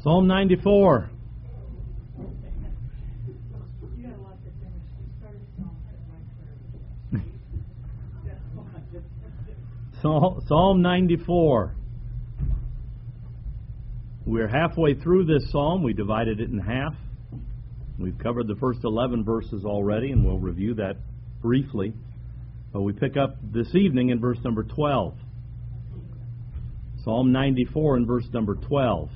Psalm 94. Psalm 94. We're halfway through this psalm. We divided it in half. We've covered the first 11 verses already, and we'll review that briefly. But we pick up this evening in verse number 12. Psalm 94 and verse number 12.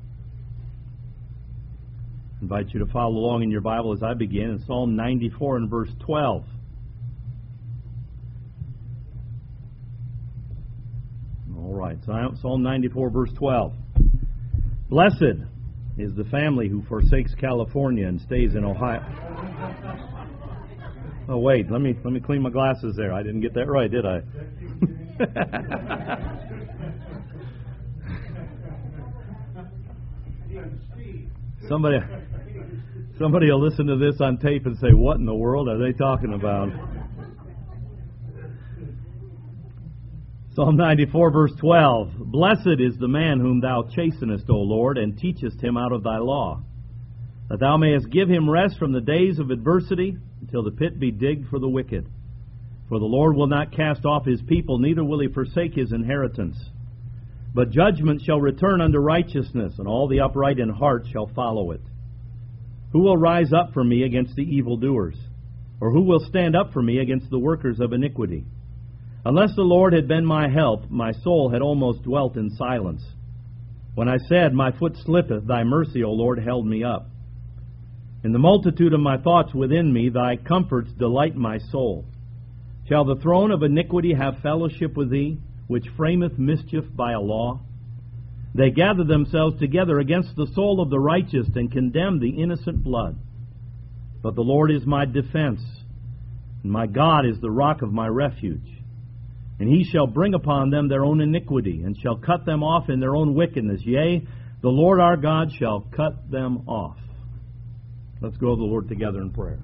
I invite you to follow along in your Bible as I begin in Psalm 94 and verse 12. All right, Psalm 94 verse 12. Blessed is the family who forsakes California and stays in Ohio. Oh wait, let me clean my glasses there. I didn't get that right, did I? Somebody will listen to this on tape and say, "What in the world are they talking about?" Psalm 94, verse 12. Blessed is the man whom thou chastenest, O Lord, and teachest him out of thy law, that thou mayest give him rest from the days of adversity, until the pit be digged for the wicked. For the Lord will not cast off his people, neither will he forsake his inheritance. But judgment shall return unto righteousness, and all the upright in heart shall follow it. Who will rise up for me against the evildoers? Or who will stand up for me against the workers of iniquity? Unless the Lord had been my help, my soul had almost dwelt in silence. When I said, my foot slippeth, thy mercy, O Lord, held me up. In the multitude of my thoughts within me, thy comforts delight my soul. Shall the throne of iniquity have fellowship with thee, which frameth mischief by a law? They gather themselves together against the soul of the righteous, and condemn the innocent blood. But the Lord is my defense, and my God is the rock of my refuge. And he shall bring upon them their own iniquity, and shall cut them off in their own wickedness. Yea, the Lord our God shall cut them off. Let's go to the Lord together in prayer.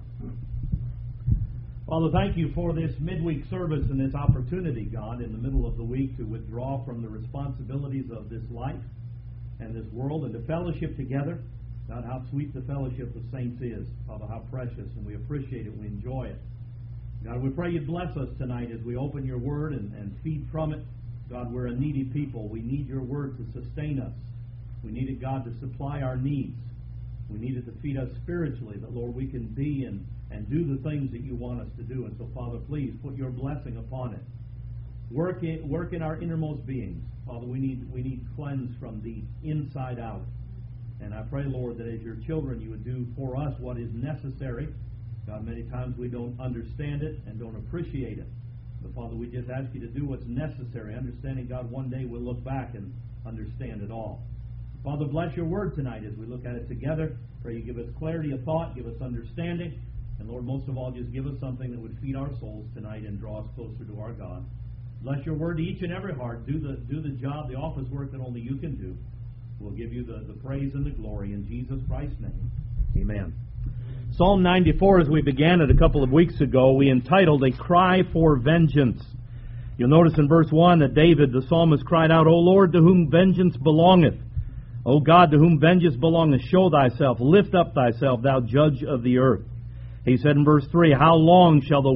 Father, thank you for this midweek service and this opportunity, God, in the middle of the week to withdraw from the responsibilities of this life and this world and to fellowship together. God, how sweet the fellowship of saints is. Father, how precious, and we appreciate it. We enjoy it. God, we pray you bless us tonight as we open your word and feed from it. God, we're a needy people. We need your word to sustain us. We need it, God, to supply our needs. We need it to feed us spiritually, that, Lord, we can be and do the things that you want us to do. And so, Father, please put your blessing upon it. Work in our innermost beings. Father, we need cleanse from the inside out. And I pray, Lord, that as your children, you would do for us what is necessary. God, many times we don't understand it and don't appreciate it. But, Father, we just ask you to do what's necessary, understanding, God, one day we'll look back and understand it all. Father, bless your word tonight as we look at it together. Pray you give us clarity of thought, give us understanding, and, Lord, most of all, just give us something that would feed our souls tonight and draw us closer to our God. Bless your word to each and every heart. Do the job, the office work that only you can do. We'll give you the praise and the glory in Jesus Christ's name. Amen. Psalm 94, as we began it a couple of weeks ago, we entitled A Cry for Vengeance. You'll notice in verse 1 that David, the psalmist, cried out, O Lord, to whom vengeance belongeth. O God, to whom vengeance belongeth, show thyself, lift up thyself, thou judge of the earth. He said in verse 3, how long shall the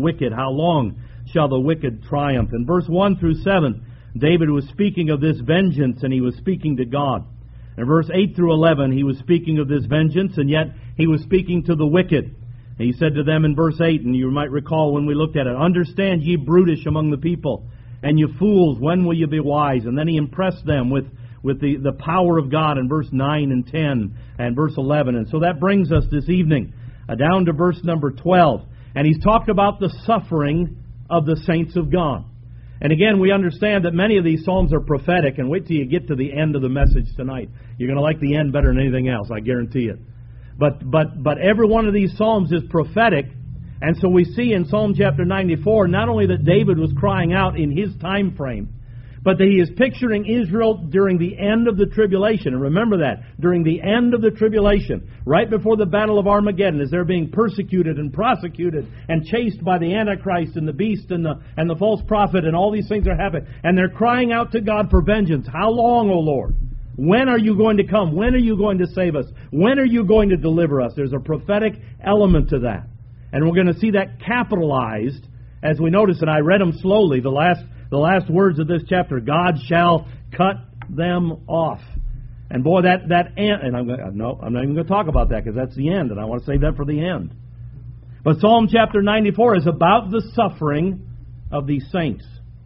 wicked triumph? In verse 1 through 7, David was speaking of this vengeance, and he was speaking to God. In verse 8 through 11, he was speaking of this vengeance, and yet he was speaking to the wicked. And he said to them in verse 8, and you might recall when we looked at it, understand ye brutish among the people, and you fools, when will you be wise? And then he impressed them with the power of God in verse 9 and 10 and verse 11. And so that brings us this evening down to verse number 12. And he's talked about the suffering of the saints of God. And again, we understand that many of these psalms are prophetic, and wait till you get to the end of the message tonight. You're going to like the end better than anything else, I guarantee it. But every one of these psalms is prophetic, and so we see in Psalm chapter 94 not only that David was crying out in his time frame, but that he is picturing Israel during the end of the tribulation. And remember that, during the end of the tribulation, right before the battle of Armageddon, as they're being persecuted and prosecuted and chased by the Antichrist and the beast and the false prophet, and all these things are happening. And they're crying out to God for vengeance. How long, O Lord? When are you going to come? When are you going to save us? When are you going to deliver us? There's a prophetic element to that. And we're going to see that capitalized as we notice, and I read them slowly, the last words of this chapter, God shall cut them off. And boy, that end, and I'm not even going to talk about that because that's the end, and I want to save that for the end. But Psalm chapter 94 is about the suffering of these saints.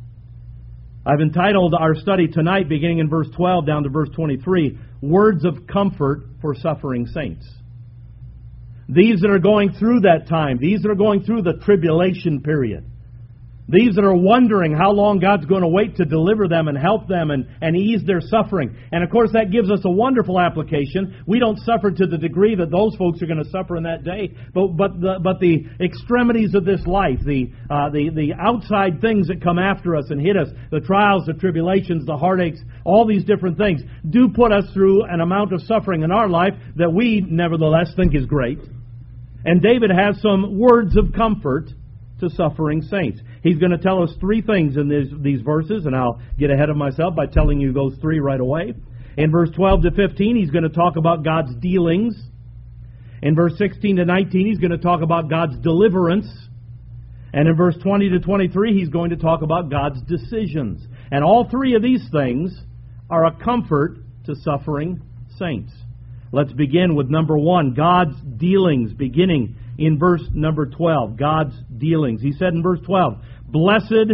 I've entitled our study tonight, beginning in verse 12 down to verse 23, Words of Comfort for Suffering Saints. These that are going through that time, these that are going through the tribulation period, these that are wondering how long God's going to wait to deliver them and help them and ease their suffering. And of course that gives us a wonderful application. We don't suffer to the degree that those folks are going to suffer in that day. But the extremities of this life, the outside things that come after us and hit us, the trials, the tribulations, the heartaches, all these different things, do put us through an amount of suffering in our life that we nevertheless think is great. And David has some words of comfort to suffering saints. He's going to tell us three things in these verses, and I'll get ahead of myself by telling you those three right away. In verse 12 to 15, he's going to talk about God's dealings. In verse 16 to 19, he's going to talk about God's deliverance. And in verse 20 to 23, he's going to talk about God's decisions. And all three of these things are a comfort to suffering saints. Let's begin with number one, God's dealings, beginning in verse number 12. God's dealings. He said in verse 12, Blessed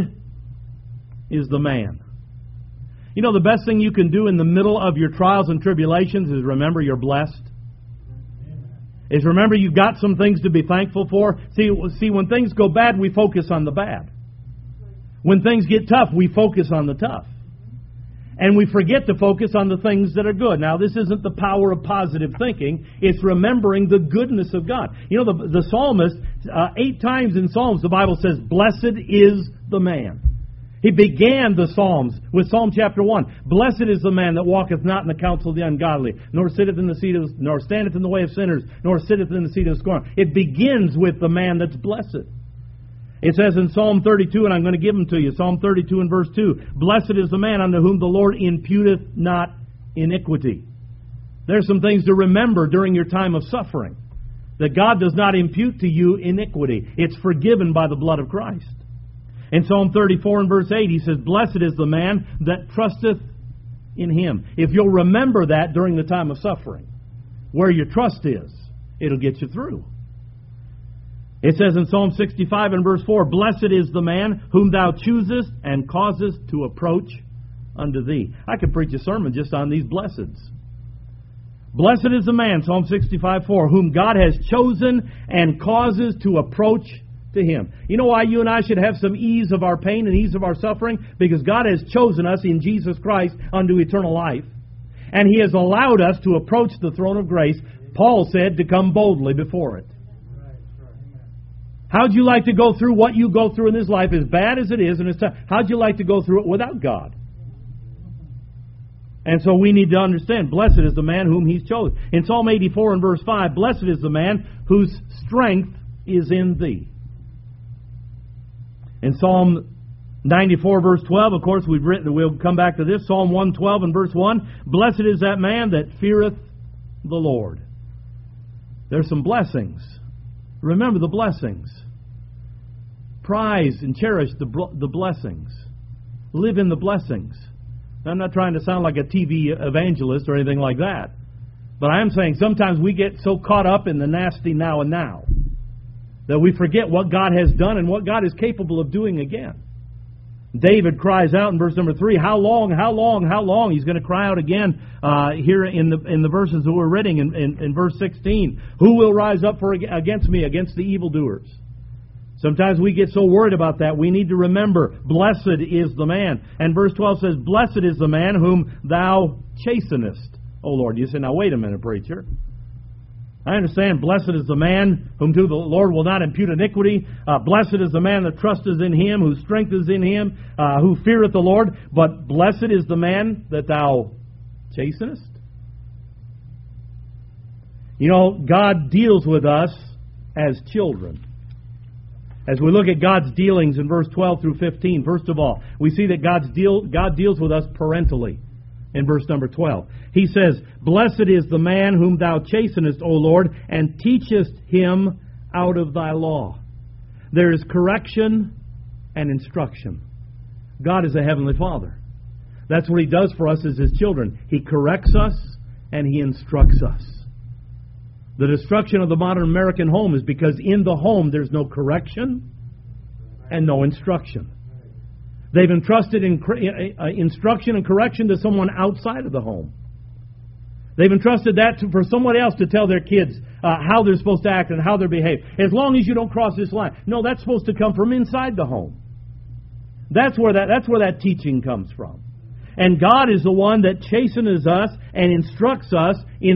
is the man. You know, the best thing you can do in the middle of your trials and tribulations is remember you're blessed. Is remember you've got some things to be thankful for. See, when things go bad, we focus on the bad. When things get tough, we focus on the tough. And we forget to focus on the things that are good. Now, this isn't the power of positive thinking. It's remembering the goodness of God. You know, the psalmist, 8 times in Psalms, the Bible says, Blessed is the man. He began the Psalms with Psalm chapter 1. Blessed is the man that walketh not in the counsel of the ungodly, nor sitteth in the seat of, nor standeth in the way of sinners, nor sitteth in the seat of scorn. It begins with the man that's blessed. It says in Psalm 32, and I'm going to give them to you, Psalm 32 and verse 2, Blessed is the man unto whom the Lord imputeth not iniquity. There's some things to remember during your time of suffering. That God does not impute to you iniquity. It's forgiven by the blood of Christ. In Psalm 34 and verse 8, he says, Blessed is the man that trusteth in Him. If you'll remember that during the time of suffering, where your trust is, it'll get you through. It says in Psalm 65 and verse 4, Blessed is the man whom thou choosest and causest to approach unto thee. I could preach a sermon just on these blesseds. Blessed is the man, Psalm 65:4, whom God has chosen and causes to approach to Him. You know why you and I should have some ease of our pain and ease of our suffering? Because God has chosen us in Jesus Christ unto eternal life. And He has allowed us to approach the throne of grace, Paul said, to come boldly before it. How'd you like to go through what you go through in this life, as bad as it is, and it's tough? How'd you like to go through it without God? And so we need to understand, blessed is the man whom He's chosen. In Psalm 84 and verse 5, Blessed is the man whose strength is in Thee. In Psalm 94 verse 12, of course, we'll come back to this. Psalm 112 and verse 1, Blessed is that man that feareth the Lord. There's some blessings. Remember the blessings. Prize and cherish the blessings. Live in the blessings. I'm not trying to sound like a TV evangelist or anything like that. But I am saying sometimes we get so caught up in the nasty now and now that we forget what God has done and what God is capable of doing again. David cries out in verse number 3, How long, how long, how long? He's going to cry out again here in the verses that we're reading in verse 16. Who will rise up against me, against the evildoers? Sometimes we get so worried about that. We need to remember, blessed is the man. And verse 12 says, Blessed is the man whom thou chastenest, O Lord. You say, now wait a minute, preacher. I understand, blessed is the man whom to the Lord will not impute iniquity. Blessed is the man that trusteth in Him, whose strength is in Him, who feareth the Lord. But blessed is the man that thou chastenest. You know, God deals with us as children. As we look at God's dealings in verse 12 through 15, first of all, we see that God deals with us parentally. in verse number 12. He says, "Blessed is the man whom thou chastenest, O Lord, and teachest him out of thy law." There is correction and instruction. God is a heavenly Father. That's what He does for us as His children. He corrects us and He instructs us. The destruction of the modern American home is because in the home there's no correction and no instruction. They've entrusted instruction and correction to someone outside of the home. They've entrusted that for someone else to tell their kids how they're supposed to act and how they're behave. As long as you don't cross this line. No, that's supposed to come from inside the home. That's where that teaching comes from. And God is the one that chastens us and instructs us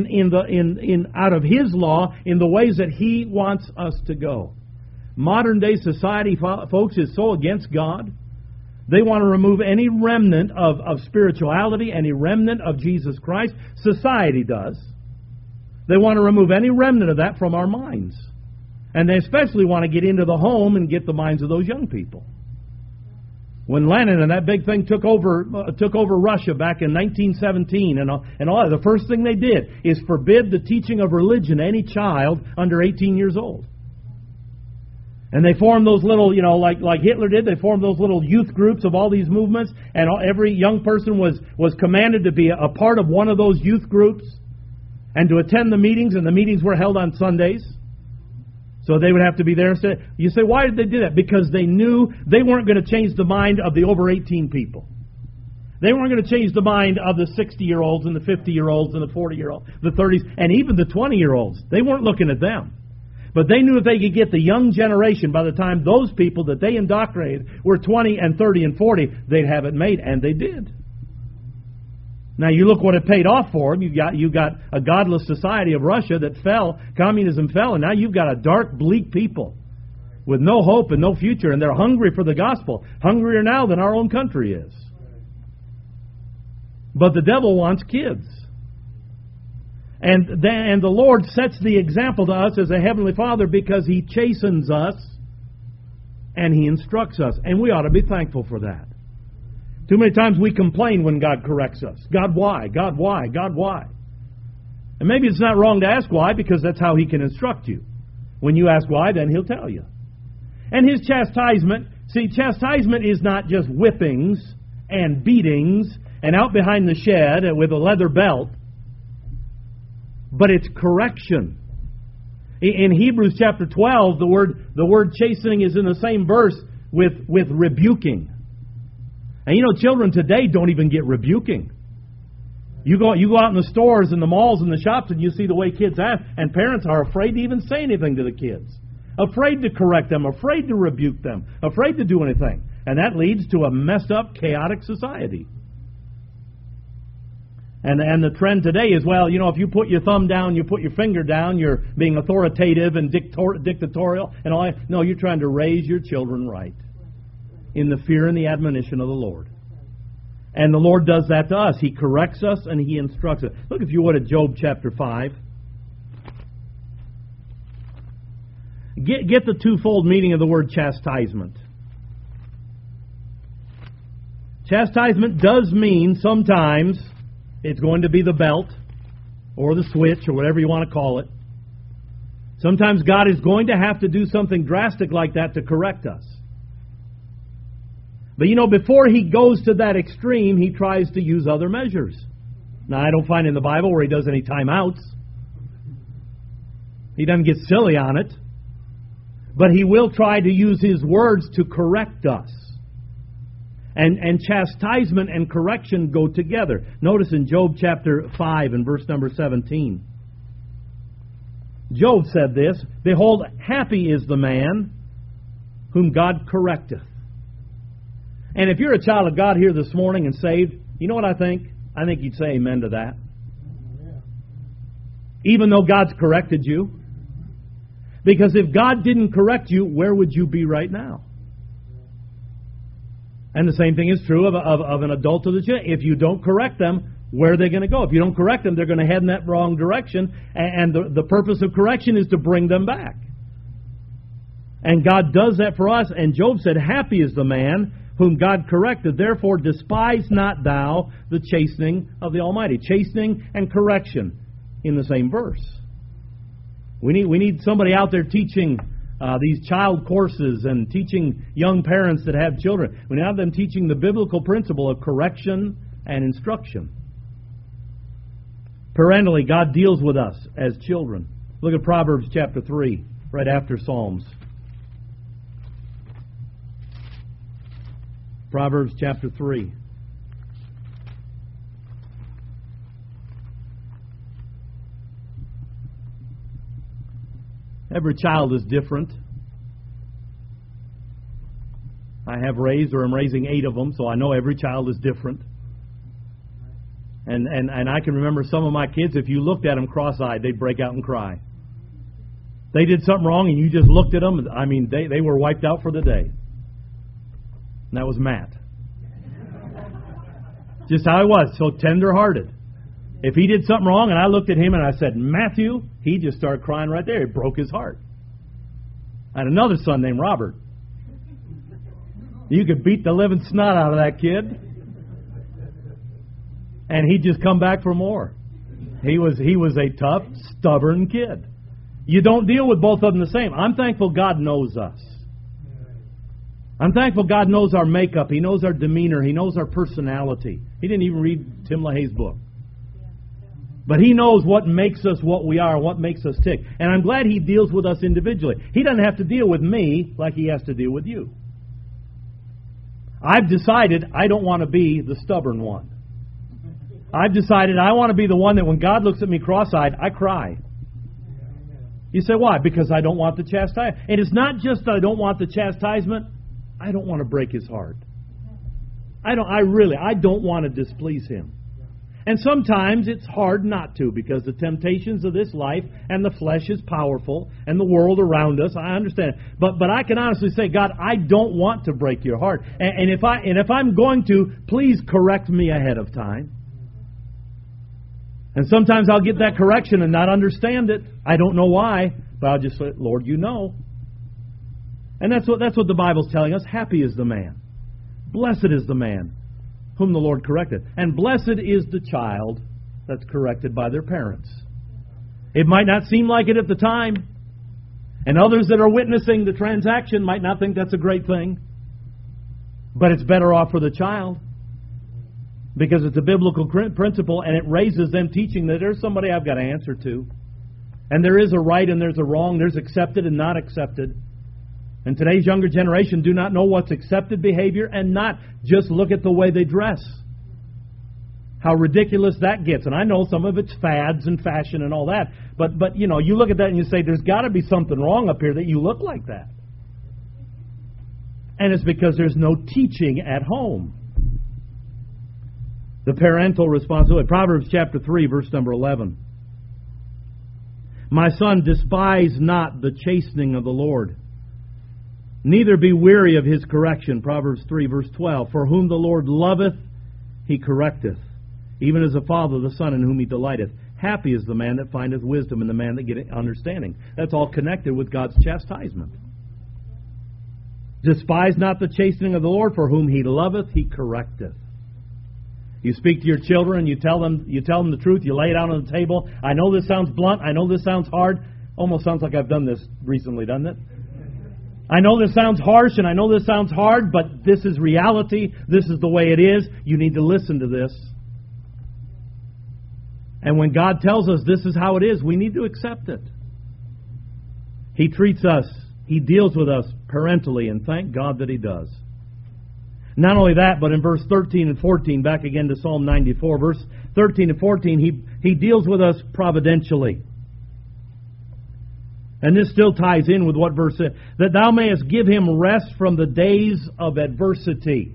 out of His law in the ways that He wants us to go. Modern day society, folks, is so against God. They want to remove any remnant of spirituality, any remnant of Jesus Christ. Society does. They want to remove any remnant of that from our minds. And they especially want to get into the home and get the minds of those young people. When Lenin and that big thing took over Russia back in 1917 and all, the first thing they did is forbid the teaching of religion to any child under 18 years old. And they formed those little, like Hitler did, they formed those little youth groups of all these movements, and every young person was commanded to be a part of one of those youth groups and to attend the meetings, and the meetings were held on Sundays. So they would have to be there. You say, why did they do that? Because they knew they weren't going to change the mind of the over 18 people. They weren't going to change the mind of the 60-year-olds and the 50-year-olds and the 40-year-olds, the 30s, and even the 20-year-olds. They weren't looking at them. But they knew if they could get the young generation, by the time those people that they indoctrinated were 20 and 30 and 40, they'd have it made, and they did. Now you look what it paid off for them. You got a godless society of Russia that fell, communism fell, and now you've got a dark, bleak people with no hope and no future, and they're hungry for the gospel, hungrier now than our own country is. But the devil wants kids. And the Lord sets the example to us as a heavenly Father because He chastens us and He instructs us. And we ought to be thankful for that. Too many times we complain when God corrects us. God, why? God, why? God, why? And maybe it's not wrong to ask why, because that's how He can instruct you. When you ask why, then He'll tell you. And His chastisement is not just whippings and beatings and out behind the shed with a leather belt. But it's correction. In Hebrews chapter 12, the word chastening is in the same verse with rebuking. And children today don't even get rebuking. You go out in the stores and the malls and the shops and you see the way kids act, and parents are afraid to even say anything to the kids. Afraid to correct them, afraid to rebuke them, afraid to do anything. And that leads to a messed up, chaotic society. And the trend today is, if you put your thumb down, you put your finger down, you're being authoritative and dictatorial and all that. No, you're trying to raise your children right in the fear and the admonition of the Lord. And the Lord does that to us. He corrects us and He instructs us. Look, if you would, at Job chapter 5. Get the twofold meaning of the word chastisement. Chastisement does mean sometimes it's going to be the belt or the switch or whatever you want to call it. Sometimes God is going to have to do something drastic like that to correct us. But before He goes to that extreme, He tries to use other measures. Now, I don't find in the Bible where He does any timeouts. He doesn't get silly on it. But He will try to use His words to correct us. And chastisement and correction go together. Notice in Job chapter 5 and verse number 17. Job said this, "Behold, happy is the man whom God correcteth." And if you're a child of God here this morning and saved, you know what I think? I think you'd say amen to that. Even though God's corrected you. Because if God didn't correct you, where would you be right now? And the same thing is true of an adult of the church. If you don't correct them, where are they going to go? If you don't correct them, they're going to head in that wrong direction. And the purpose of correction is to bring them back. And God does that for us. And Job said, "Happy is the man whom God corrected. Therefore despise not thou the chastening of the Almighty. Chastening and correction in the same verse. We need somebody out there teaching these child courses and teaching young parents that have children. We need them teaching the biblical principle of correction and instruction. Parentally, God deals with us as children. Look at Proverbs chapter 3, right after Psalms. Proverbs chapter 3. Every child is different. I have raised, or I'm raising 8 of them, so I know every child is different. And I can remember some of my kids, if you looked at them cross-eyed, they'd break out and cry. They did something wrong and you just looked at them, I mean, they were wiped out for the day. And that was Matt. Just how he was, so tender-hearted. If he did something wrong and I looked at him and I said, Matthew, he just started crying right there. It broke his heart. I had another son named Robert. You could beat the living snot out of that kid, and he'd just come back for more. He was a tough, stubborn kid. You don't deal with both of them the same. I'm thankful God knows us. I'm thankful God knows our makeup. He knows our demeanor. He knows our personality. He didn't even read Tim LaHaye's book. But He knows what makes us what we are, what makes us tick. And I'm glad He deals with us individually. He doesn't have to deal with me like He has to deal with you. I've decided I don't want to be the stubborn one. I've decided I want to be the one that when God looks at me cross-eyed, I cry. You say, why? Because I don't want the chastisement. And it's not just that I don't want the chastisement. I don't want to break His heart. I don't want to displease Him. And sometimes it's hard not to, because the temptations of this life and the flesh is powerful and the world around us. I understand. But I can honestly say, God, I don't want to break your heart. And if I'm going to, please correct me ahead of time. And sometimes I'll get that correction and not understand it. I don't know why, but I'll just say, Lord, you know. And that's what the Bible's telling us. Happy is the man. Blessed is the man whom the Lord corrected. And blessed is the child that's corrected by their parents. It might not seem like it at the time. And others that are witnessing the transaction might not think that's a great thing. But it's better off for the child. Because it's a biblical principle, and it raises them teaching that there's somebody I've got to answer to. And there is a right and there's a wrong. There's accepted and not accepted. And today's younger generation do not know what's accepted behavior and not. Just look at the way they dress. How ridiculous that gets. And I know some of it's fads and fashion and all that. But you know, you look at that and you say, there's got to be something wrong up here that you look like that. And it's because there's no teaching at home. The parental responsibility. Proverbs chapter 3, verse number 11. My son, despise not the chastening of the Lord, neither be weary of His correction. Proverbs 3, verse 12. For whom the Lord loveth, He correcteth, even as a father the son in whom He delighteth. Happy is the man that findeth wisdom, and the man that getteth understanding. That's all connected with God's chastisement. Despise not the chastening of the Lord, for whom He loveth, He correcteth. You speak to your children, you tell them the truth, you lay it out on the table. I know this sounds blunt, I know this sounds hard. Almost sounds like I've done this recently, doesn't it? I know this sounds harsh and I know this sounds hard, but this is reality. This is the way it is. You need to listen to this. And when God tells us this is how it is, we need to accept it. He treats us, He deals with us parentally, and thank God that He does. Not only that, but in verse 13 and 14, back again to Psalm 94, verse 13 and 14, He deals with us providentially. And this still ties in with what verse said. That thou mayest give him rest from the days of adversity.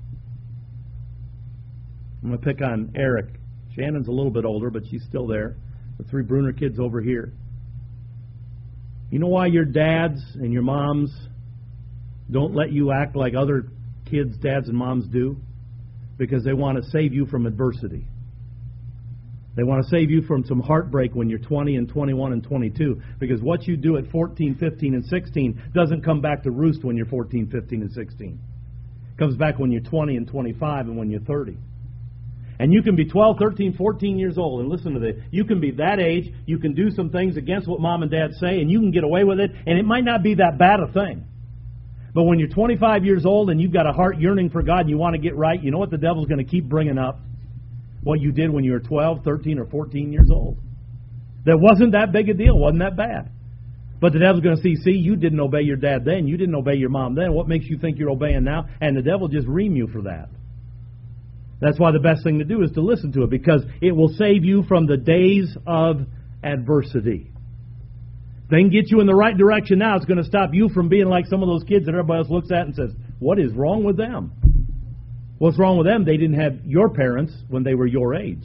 I'm going to pick on Eric. Shannon's a little bit older, but she's still there. The 3 Bruner kids over here. You know why your dads and your moms don't let you act like other kids' dads and moms do? Because they want to save you from adversity. They want to save you from some heartbreak when you're 20 and 21 and 22. Because what you do at 14, 15, and 16 doesn't come back to roost when you're 14, 15, and 16. Comes back when you're 20 and 25 and when you're 30. And you can be 12, 13, 14 years old, and listen to this. You can be that age, you can do some things against what mom and dad say, and you can get away with it, and it might not be that bad a thing. But when you're 25 years old and you've got a heart yearning for God and you want to get right, you know what the devil's going to keep bringing up? What you did when you were 12, 13, or 14 years old. That wasn't that big a deal, wasn't that bad. But the devil's going to see, you didn't obey your dad then, you didn't obey your mom then, what makes you think you're obeying now? And the devil just ream you for that. That's why the best thing to do is to listen to it, because it will save you from the days of adversity. If they can get you in the right direction now, it's going to stop you from being like some of those kids that everybody else looks at and says, what is wrong with them? What's wrong with them? They didn't have your parents when they were your age.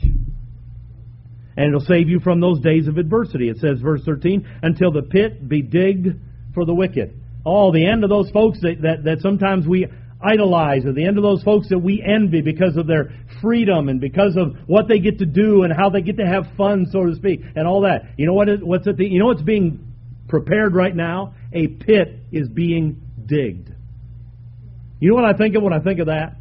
And it'll save you from those days of adversity. It says, verse 13, until the pit be digged for the wicked. Oh, the end of those folks that sometimes we idolize, or the end of those folks that we envy because of their freedom and because of what they get to do and how they get to have fun, so to speak, and all that. You know what's being prepared right now? A pit is being digged. You know what I think of when I think of that?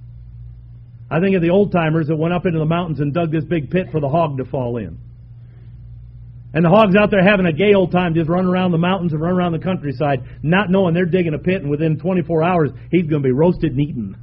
I think of the old-timers that went up into the mountains and dug this big pit for the hog to fall in. And the hog's out there having a gay old time, just running around the mountains and running around the countryside, not knowing they're digging a pit, and within 24 hours, he's going to be roasted and eaten.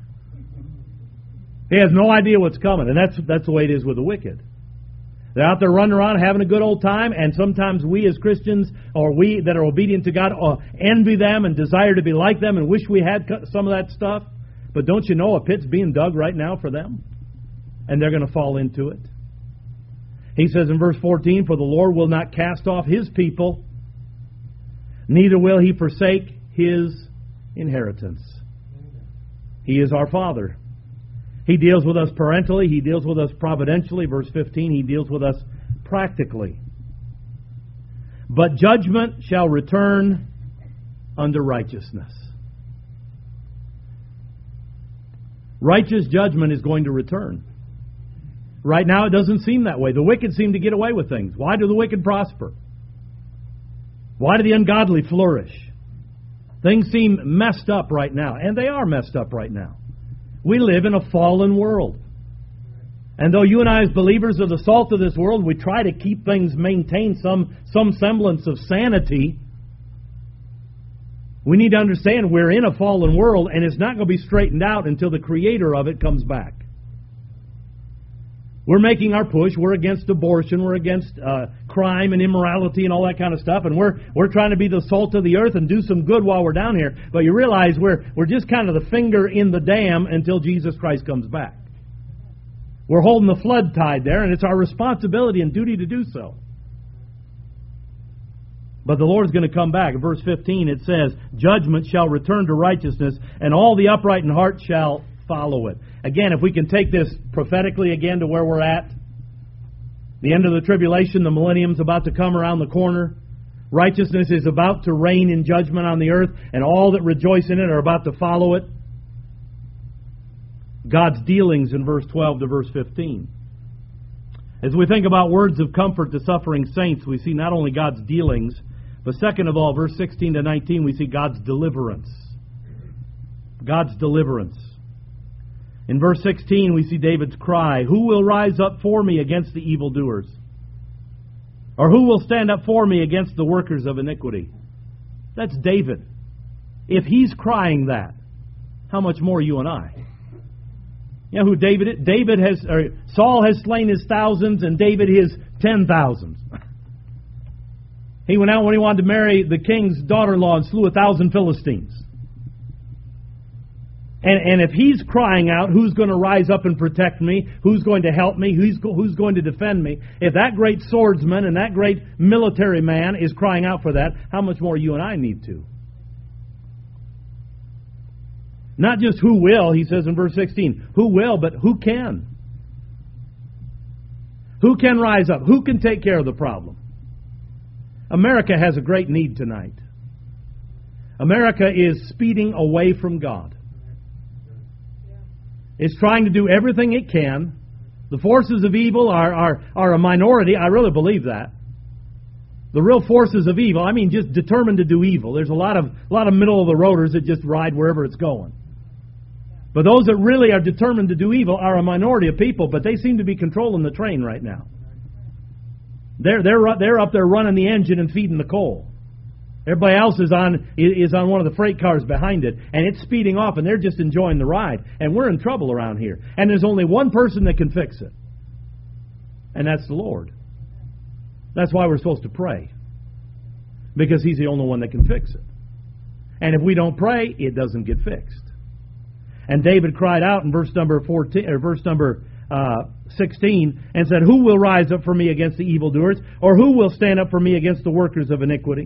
He has no idea what's coming, and that's the way it is with the wicked. They're out there running around having a good old time, and sometimes we as Christians, or we that are obedient to God, envy them and desire to be like them and wish we had some of that stuff. But don't you know a pit's being dug right now for them? And they're going to fall into it. He says in verse 14, for the Lord will not cast off His people, neither will He forsake His inheritance. He is our Father. He deals with us parentally. He deals with us providentially. Verse 15, He deals with us practically. But judgment shall return unto righteousness. Righteous judgment is going to return. Right now it doesn't seem that way. The wicked seem to get away with things. Why do the wicked prosper? Why do the ungodly flourish? Things seem messed up right now, and they are messed up right now. We live in a fallen world. And though you and I as believers are the salt of this world, we try to keep things, maintain some semblance of sanity. We need to understand we're in a fallen world, and it's not going to be straightened out until the Creator of it comes back. We're making our push. We're against abortion. We're against crime and immorality and all that kind of stuff. And we're trying to be the salt of the earth and do some good while we're down here. But you realize we're just kind of the finger in the dam until Jesus Christ comes back. We're holding the flood tide there, and it's our responsibility and duty to do so. But the Lord's going to come back. In verse 15 it says, judgment shall return to righteousness, and all the upright in heart shall follow it. Again, if we can take this prophetically again to where we're at, the end of the tribulation, the millennium's about to come around the corner. Righteousness is about to reign in judgment on the earth, and all that rejoice in it are about to follow it. God's dealings in verse 12 to verse 15. As we think about words of comfort to suffering saints, we see not only God's dealings, but second of all, verse 16 to 19, we see God's deliverance. God's deliverance. In verse 16, we see David's cry, who will rise up for me against the evildoers? Or who will stand up for me against the workers of iniquity? That's David. If he's crying that, how much more you and I? You know who David is? Saul has slain his thousands, and David his 10,000s. He went out when he wanted to marry the king's daughter-in-law and slew 1,000 Philistines. And if he's crying out, who's going to rise up and protect me? Who's going to help me? Who's going to defend me? If that great swordsman and that great military man is crying out for that, how much more you and I need to? Not just who will, he says in verse 16. Who will, but who can? Who can rise up? Who can take care of the problem? America has a great need tonight. America is speeding away from God. It's trying to do everything it can. The forces of evil are a minority. I really believe that. The real forces of evil, I mean just determined to do evil. There's a lot of middle of the roaders that just ride wherever it's going. But those that really are determined to do evil are a minority of people, but they seem to be controlling the train right now. They're up there running the engine and feeding the coal. Everybody else is on one of the freight cars behind it, and it's speeding off, and they're just enjoying the ride. And we're in trouble around here. And there's only one person that can fix it, and that's the Lord. That's why we're supposed to pray, because He's the only one that can fix it. And if we don't pray, it doesn't get fixed. And David cried out in verse number 16 and said, "Who will rise up for me against the evildoers, or who will stand up for me against the workers of iniquity?"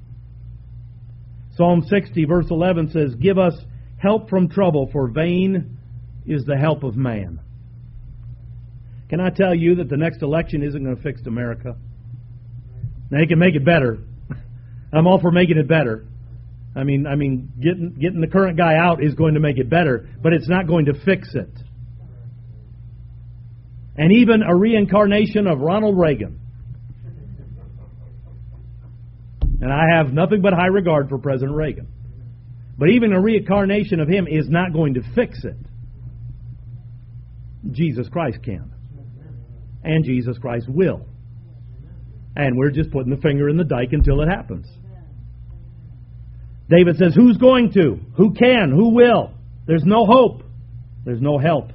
Psalm 60 verse 11 says, "Give us help from trouble, for vain is the help of man." Can I tell you that the next election isn't going to fix America? Now, they can make it better. I'm all for making it better. I mean, getting the current guy out is going to make it better, but it's not going to fix it. And even a reincarnation of Ronald Reagan. And I have nothing but high regard for President Reagan. But even a reincarnation of him is not going to fix it. Jesus Christ can. And Jesus Christ will. And we're just putting the finger in the dike until it happens. David says, who's going to? Who can? Who will? There's no hope. There's no help.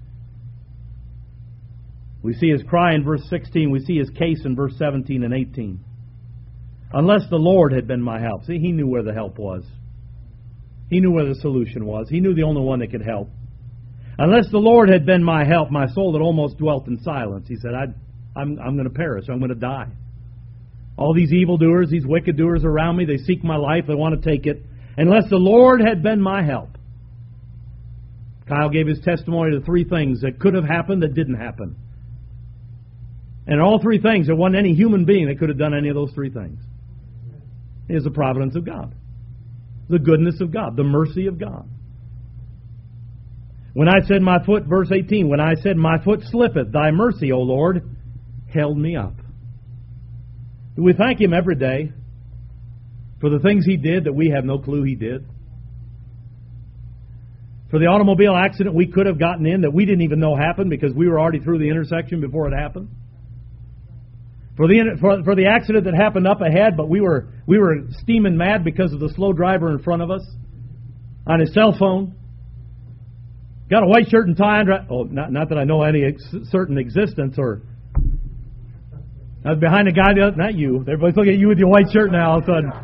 We see his cry in verse 16. We see his case in verse 17 and 18. Unless the Lord had been my help. See, he knew where the help was. He knew where the solution was. He knew the only one that could help. Unless the Lord had been my help, my soul had almost dwelt in silence. He said, I'm going to perish. I'm going to die. All these evildoers, these wicked doers around me, they seek my life. They want to take it. Unless the Lord had been my help. Kyle gave his testimony to 3 things that could have happened that didn't happen. And all 3 things, there wasn't any human being that could have done any of those 3 things. It is the providence of God. The goodness of God. The mercy of God. When I said my foot, verse 18, when I said my foot slippeth, thy mercy, O Lord, held me up. Do we thank Him every day for the things He did that we have no clue He did? For the automobile accident we could have gotten in that we didn't even know happened because we were already through the intersection before it happened? For the accident that happened up ahead, but we were steaming mad because of the slow driver in front of us on his cell phone. Got a white shirt and tie on. Not that I know any certain existence. Or I was behind a guy. Not you. Everybody's looking at you with your white shirt now. All of a sudden,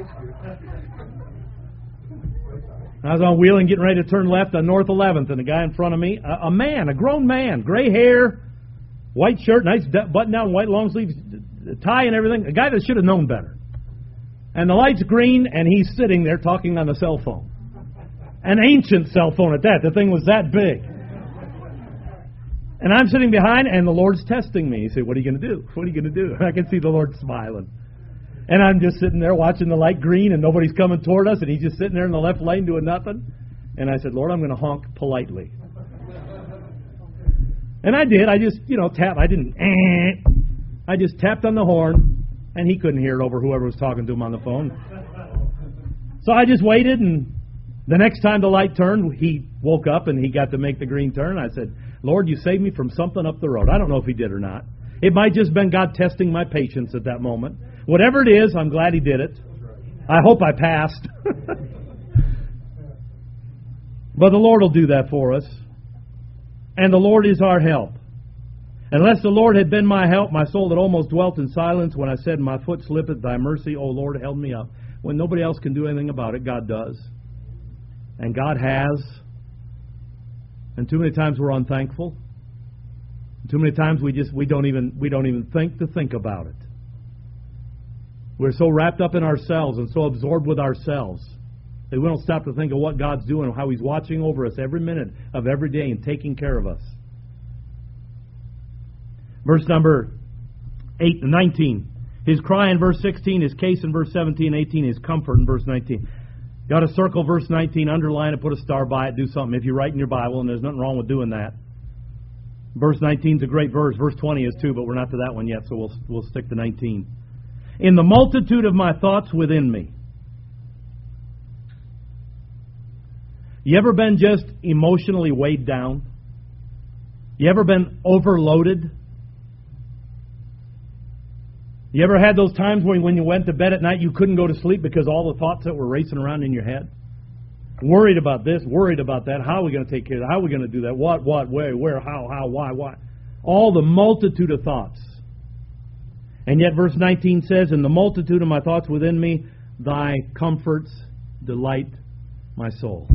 I was on wheeling, getting ready to turn left on North 11th, and a guy in front of me, a grown man, gray hair, white shirt, nice button-down, white long-sleeve tie and everything. A guy that should have known better. And the light's green, and he's sitting there talking on a cell phone. An ancient cell phone at that. The thing was that big. And I'm sitting behind, and the Lord's testing me. He said, what are you going to do? What are you going to do? And I can see the Lord smiling. And I'm just sitting there watching the light green, and nobody's coming toward us, and he's just sitting there in the left lane doing nothing. And I said, Lord, I'm going to honk politely. And I did. I just, tapped. I didn't. I just tapped on the horn, and he couldn't hear it over whoever was talking to him on the phone. So I just waited, and the next time the light turned, he woke up, and he got to make the green turn. I said, Lord, you saved me from something up the road. I don't know if He did or not. It might just been God testing my patience at that moment. Whatever it is, I'm glad He did it. I hope I passed. But the Lord will do that for us. And the Lord is our help. Unless the Lord had been my help, my soul had almost dwelt in silence when I said, my foot slippeth, thy mercy, O Lord, held me up. When nobody else can do anything about it, God does. And God has. And too many times we're unthankful. Too many times we don't even think about it. We're so wrapped up in ourselves and so absorbed with ourselves that we don't stop to think of what God's doing and how He's watching over us every minute of every day and taking care of us. Verse number 19. His cry in verse 16, his case in verse 17, 18, his comfort in verse 19. Got to circle verse 19, underline it, put a star by it, do something if you write in your Bible, and there's nothing wrong with doing that. Verse 19 is a great verse. Verse 20 is too, but we're not to that one yet, so we'll stick to 19. In the multitude of my thoughts within me. You ever been just emotionally weighed down? You ever been overloaded? You ever had those times when you went to bed at night you couldn't go to sleep because all the thoughts that were racing around in your head? Worried about this, worried about that. How are we going to take care of that? How are we going to do that? What, where, how, why? All the multitude of thoughts. And yet verse 19 says, in the multitude of my thoughts within me, thy comforts delight my soul.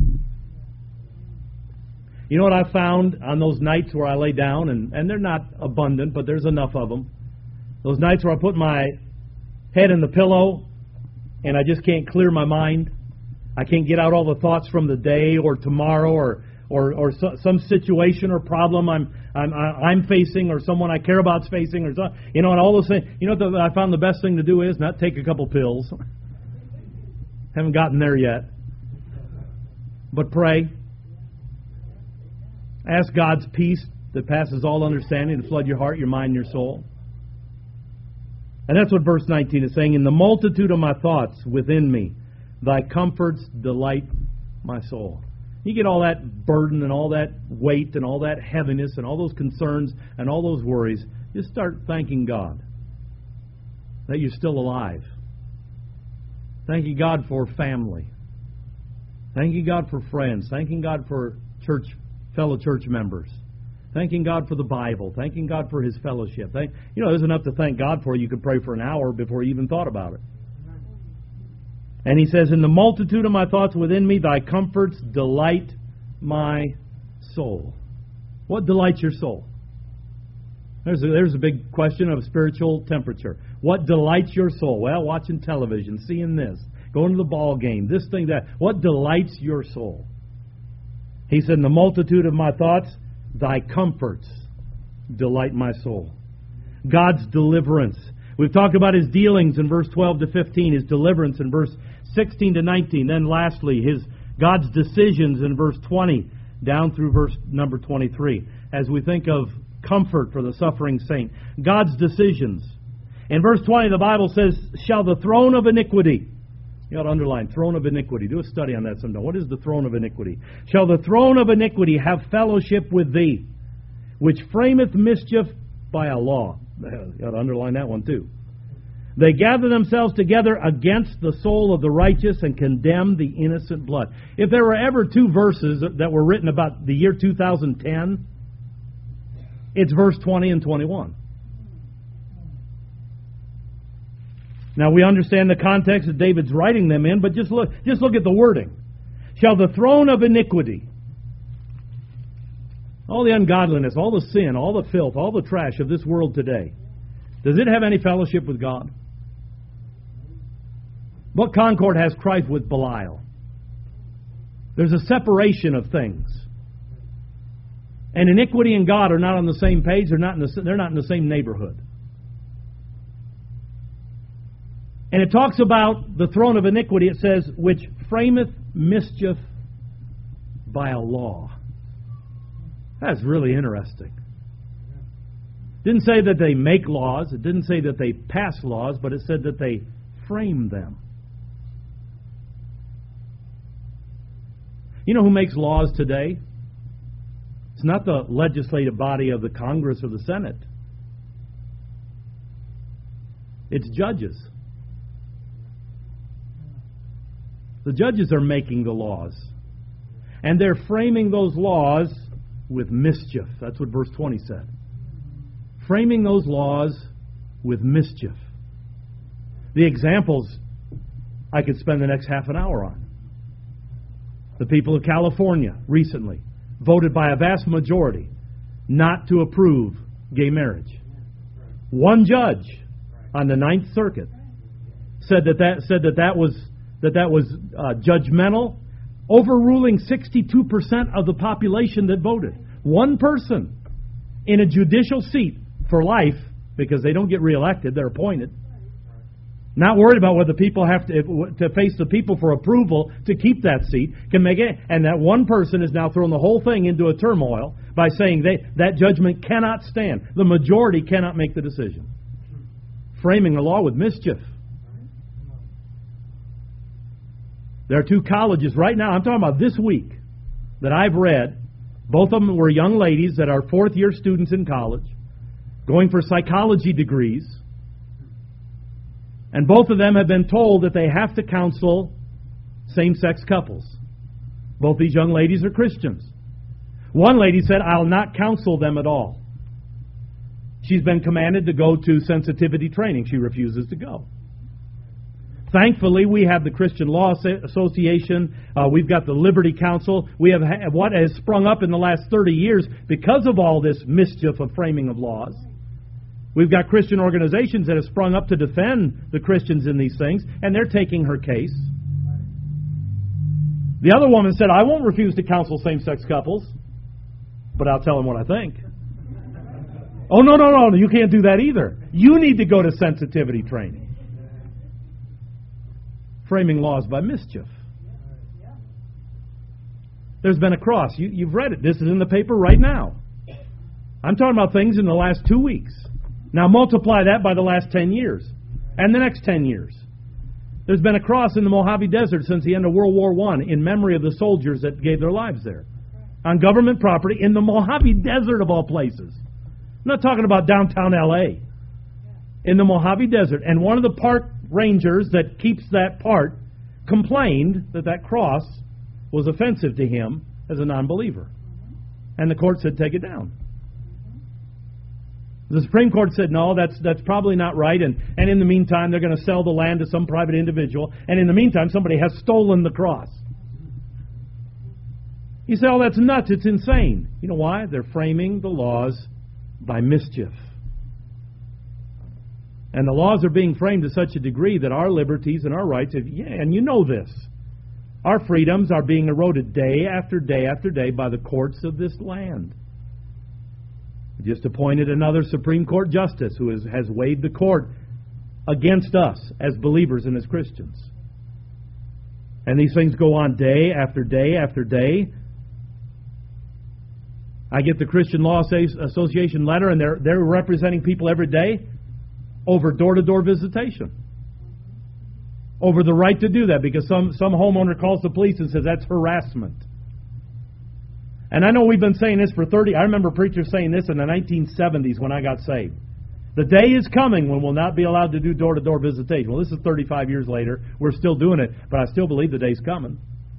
You know what I found on those nights where I lay down, and they're not abundant, but there's enough of them. Those nights where I put my head in the pillow and I just can't clear my mind. I can't get out all the thoughts from the day or tomorrow or some situation or problem I'm facing or someone I care about's facing or something. You know, and all those things. You know what I found the best thing to do is not take a couple pills. Haven't gotten there yet. But pray. Ask God's peace that passes all understanding to flood your heart, your mind, and your soul. And that's what verse 19 is saying. In the multitude of my thoughts within me, thy comforts delight my soul. You get all that burden and all that weight and all that heaviness and all those concerns and all those worries. Just start thanking God that you're still alive. Thanking God for family. Thanking God for friends. Thanking God for fellow church members. Thanking God for the Bible. Thanking God for His fellowship. There's enough to thank God for. You could pray for an hour before you even thought about it. And he says, in the multitude of my thoughts within me, thy comforts delight my soul. What delights your soul? There's a big question of spiritual temperature. What delights your soul? Well, watching television, seeing this, going to the ball game, this thing, that. What delights your soul? He said, in the multitude of my thoughts, thy comforts delight my soul. God's deliverance. We've talked about His dealings in verse 12 to 15, His deliverance in verse 16 to 19. Then lastly, God's decisions in verse 20 down through verse number 23. As we think of comfort for the suffering saint. God's decisions. In verse 20, the Bible says, shall the throne of iniquity. You ought to underline, throne of iniquity. Do a study on that sometime. What is the throne of iniquity? Shall the throne of iniquity have fellowship with thee, which frameth mischief by a law? You ought to underline that one too. They gather themselves together against the soul of the righteous and condemn the innocent blood. If there were ever two verses that were written about the year 2010, it's verse 20 and 21. Now we understand the context that David's writing them in, but just look at the wording. Shall the throne of iniquity, all the ungodliness, all the sin, all the filth, all the trash of this world today, does it have any fellowship with God? What concord has Christ with Belial? There's a separation of things. And iniquity and God are not on the same page. They're not in the same neighborhood. And it talks about the throne of iniquity. It says, which frameth mischief by a law. That's really interesting. It didn't say that they make laws. It didn't say that they pass laws, but it said that they frame them. You know who makes laws today? It's not the legislative body of the Congress or the Senate. It's judges. The judges are making the laws. And they're framing those laws with mischief. That's what verse 20 said. Framing those laws with mischief. The examples I could spend the next half an hour on. The people of California recently voted by a vast majority not to approve gay marriage. One judge on the Ninth Circuit said that was judgmental, overruling 62% of the population that voted. One person in a judicial seat for life, because they don't get reelected, they're appointed. Not worried about whether people have to face the people for approval to keep that seat, can make it, and that one person has now thrown the whole thing into a turmoil by saying that judgment cannot stand. The majority cannot make the decision. Framing the law with mischief. There are two colleges right now, I'm talking about this week, that I've read, both of them were young ladies that are fourth-year students in college, going for psychology degrees, and both of them have been told that they have to counsel same-sex couples. Both these young ladies are Christians. One lady said, "I'll not counsel them at all." She's been commanded to go to sensitivity training. She refuses to go. Thankfully, we have the Christian Law Association. We've got the Liberty Council. We have what has sprung up in the last 30 years because of all this mischief of framing of laws. We've got Christian organizations that have sprung up to defend the Christians in these things, and they're taking her case. The other woman said, "I won't refuse to counsel same-sex couples, but I'll tell them what I think." Oh, no, you can't do that either. You need to go to sensitivity training. Framing laws by mischief. There's been a cross. You've read it. This is in the paper right now. I'm talking about things in the last 2 weeks. Now multiply that by the last 10 years and the next 10 years. There's been a cross in the Mojave Desert since the end of World War I in memory of the soldiers that gave their lives there. On government property in the Mojave Desert of all places. I'm not talking about downtown L.A. In the Mojave Desert. And one of the park rangers that keeps that part complained that that cross was offensive to him as a non-believer. And the court said, take it down. The Supreme Court said, no, that's probably not right, and in the meantime, they're going to sell the land to some private individual, and in the meantime, somebody has stolen the cross. You say, oh, that's nuts, it's insane. You know why? They're framing the laws by mischief. And the laws are being framed to such a degree that our liberties and our rights, and you know this, our freedoms are being eroded day after day after day by the courts of this land. We just appointed another Supreme Court justice who has weighed the court against us as believers and as Christians. And these things go on day after day after day. I get the Christian Law Association letter, and they're representing people every day over door-to-door visitation. Over the right to do that, because some homeowner calls the police and says that's harassment. And I know we've been saying this for 30... I remember preachers saying this in the 1970s when I got saved. The day is coming when we'll not be allowed to do door-to-door visitation. Well, this is 35 years later. We're still doing it, but I still believe the day's coming.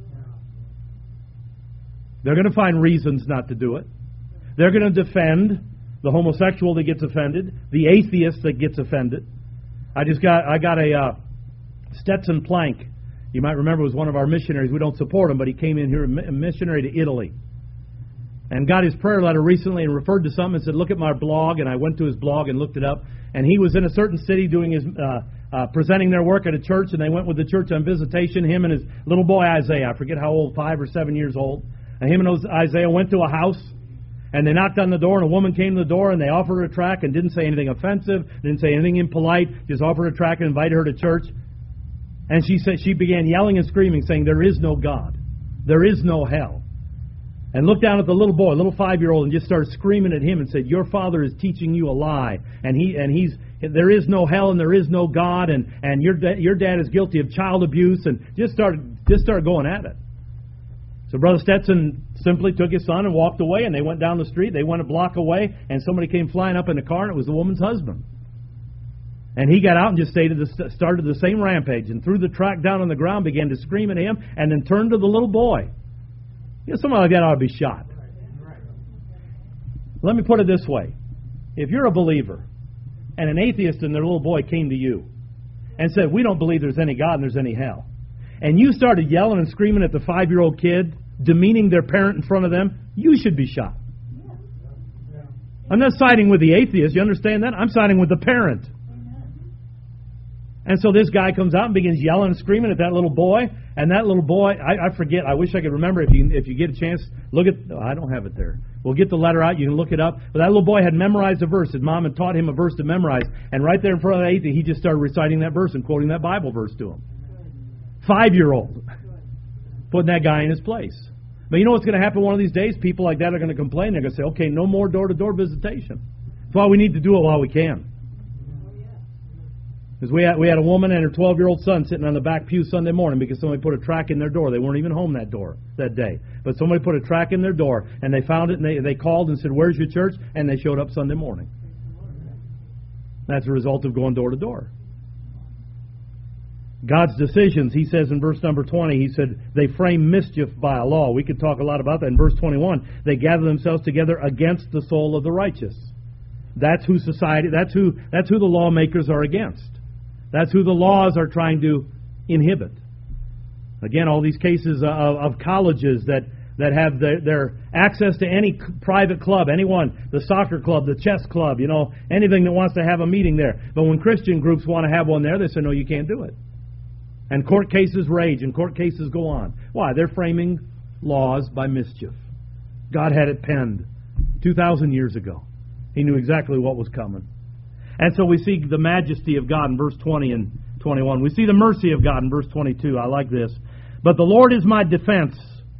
They're going to find reasons not to do it. They're going to defend the homosexual that gets offended, the atheist that gets offended. I got a Stetson Plank. You might remember was one of our missionaries. We don't support him, but he came in here, a missionary to Italy, and got his prayer letter recently and referred to something and said, look at my blog. And I went to his blog and looked it up. And he was in a certain city doing his presenting their work at a church, and they went with the church on visitation, him and his little boy Isaiah. I forget how old, 5 or 7 years old. And him and Isaiah went to a house, and they knocked on the door, and a woman came to the door, and they offered her a tract and didn't say anything offensive, didn't say anything impolite, just offered her a tract and invited her to church. And she began yelling and screaming, saying, there is no God. There is no hell. And looked down at the little boy, little 5-year-old, and just started screaming at him and said, your father is teaching you a lie. And there is no hell and there is no God, and your dad is guilty of child abuse, and just started going at it. So Brother Stetson simply took his son and walked away, and they went down the street. They went a block away, and somebody came flying up in the car, and it was the woman's husband. And he got out and just started the same rampage, and threw the tract down on the ground, began to scream at him, and then turned to the little boy. You know, somebody like that ought to be shot. Let me put it this way. If you're a believer, and an atheist and their little boy came to you and said, we don't believe there's any God and there's any hell, and you started yelling and screaming at the 5-year-old kid, demeaning their parent in front of them, you should be shot. I'm not siding with the atheist, you understand that? I'm siding with the parent. And so this guy comes out and begins yelling and screaming at that little boy. And that little boy, I forget, I wish I could remember. If you get a chance, look at, I don't have it there. We'll get the letter out, you can look it up. But that little boy had memorized a verse. His mom had taught him a verse to memorize. And right there in front of the atheist, he just started reciting that verse and quoting that Bible verse to him. 5-year-old. Putting that guy in his place. But you know what's going to happen one of these days? People like that are going to complain. They're going to say, okay, no more door-to-door visitation. That's why we need to do it while we can. Because we had a woman and her 12-year-old son sitting on the back pew Sunday morning because somebody put a tract in their door. They weren't even home that day. But somebody put a tract in their door, and they found it, and they called and said, "Where's your church?" And they showed up Sunday morning. That's a result of going door to door. God's decisions, he says in verse number 20, he said, they frame mischief by a law. We could talk a lot about that. In verse 21, they gather themselves together against the soul of the righteous. That's who society, that's who the lawmakers are against. That's who the laws are trying to inhibit. Again, all these cases of colleges that have their access to any private club, anyone, the soccer club, the chess club, anything that wants to have a meeting there. But when Christian groups want to have one there, they say, no, you can't do it. And court cases rage, and court cases go on. Why? They're framing laws by mischief. God had it penned 2,000 years ago. He knew exactly what was coming. And so we see the majesty of God in verse 20 and 21. We see the mercy of God in verse 22. I like this. But the Lord is my defense.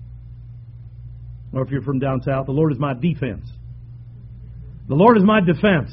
Or if you're from down south, the Lord is my defense. The Lord is my defense.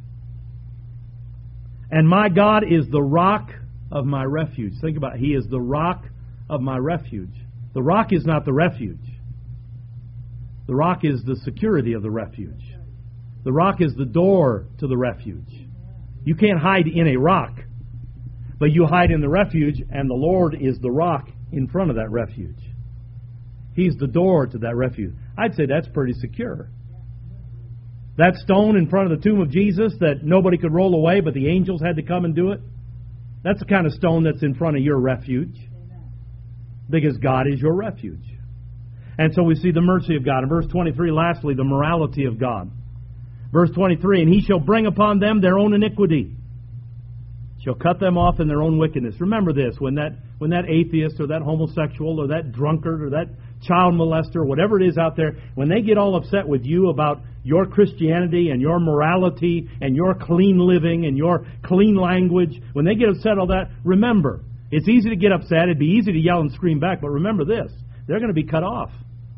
And my God is the rock of my refuge. Think about it. He is the rock of my refuge. The rock is not the refuge. The rock is the security of the refuge. The rock is the door to the refuge. You can't hide in a rock, but you hide in the refuge, and the Lord is the rock in front of that refuge. He's the door to that refuge. I'd say that's pretty secure. That stone in front of the tomb of Jesus that nobody could roll away, but the angels had to come and do it, that's the kind of stone that's in front of your refuge. Because God is your refuge. And so we see the mercy of God. In verse 23, lastly, the morality of God. Verse 23, and he shall bring upon them their own iniquity. Shall cut them off in their own wickedness. Remember this, when that atheist or that homosexual or that drunkard or that child molester, whatever it is out there, when they get all upset with you about your Christianity and your morality and your clean living and your clean language, when they get upset all that, remember, it's easy to get upset, it'd be easy to yell and scream back, but remember this, they're going to be cut off.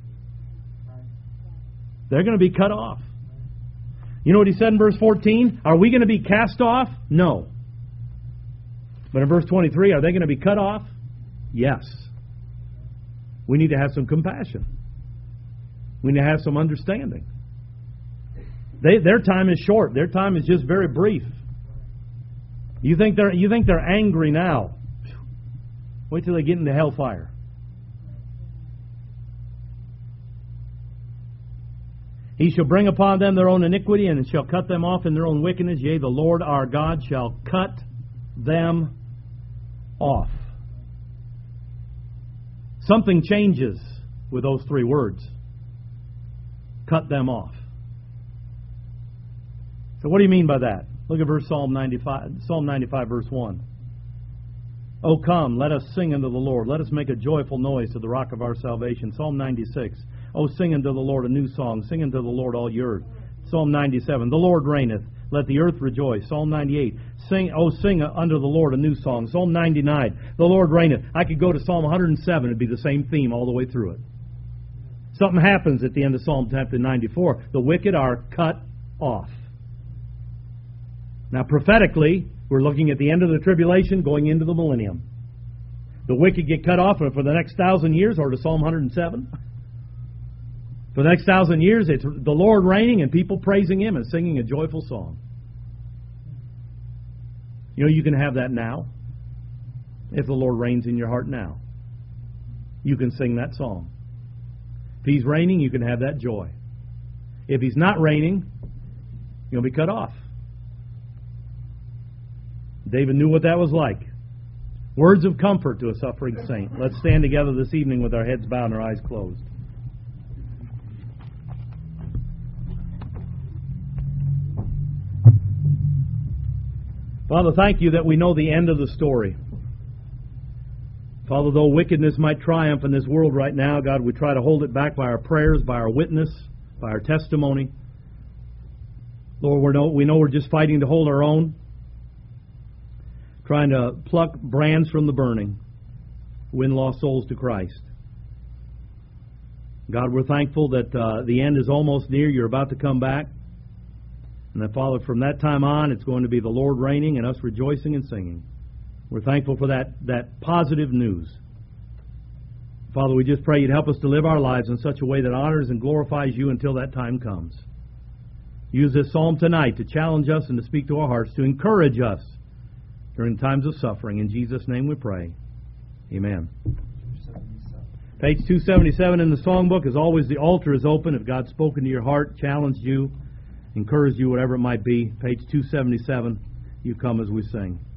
They're going to be cut off. You know what he said in verse 14? Are we going to be cast off? No. But in verse 23, are they going to be cut off? Yes. We need to have some compassion. We need to have some understanding. Their time is short. Their time is just very brief. You think they're angry now? Wait till they get into hellfire. He shall bring upon them their own iniquity, and shall cut them off in their own wickedness. Yea, the Lord our God shall cut them off. Something changes with those three words. Cut them off. So what do you mean by that? Look at Psalm 95, verse 1. O come, let us sing unto the Lord. Let us make a joyful noise to the rock of our salvation. Psalm 96. O sing unto the Lord a new song. Sing unto the Lord all ye earth. Psalm 97. The Lord reigneth. Let the earth rejoice. Psalm 98. Sing unto the Lord a new song. Psalm 99. The Lord reigneth. I could go to Psalm 107. It'd be the same theme all the way through it. Something happens at the end of Psalm 94. The wicked are cut off. Now prophetically, we're looking at the end of the tribulation going into the millennium. The wicked get cut off for the next 1,000 years, or to Psalm 107. For the next 1,000 years, it's the Lord reigning and people praising Him and singing a joyful song. You know, you can have that now. If the Lord reigns in your heart now, you can sing that song. If He's reigning, you can have that joy. If He's not reigning, you'll be cut off. David knew what that was like. Words of comfort to a suffering saint. Let's stand together this evening with our heads bowed and our eyes closed. Father, thank you that we know the end of the story. Father, though wickedness might triumph in this world right now, God, we try to hold it back by our prayers, by our witness, by our testimony. Lord, we know we're just fighting to hold our own, trying to pluck brands from the burning, win lost souls to Christ. God, we're thankful that the end is almost near. You're about to come back. And that, Father, from that time on, it's going to be the Lord reigning and us rejoicing and singing. We're thankful for that positive news. Father, we just pray You'd help us to live our lives in such a way that honors and glorifies You until that time comes. Use this psalm tonight to challenge us and to speak to our hearts, to encourage us during times of suffering. In Jesus' name we pray. Amen. Page 277 in the songbook. As always, the altar is open. If God's spoken to your heart, challenged you, encouraged you, whatever it might be, page 277, you come as we sing.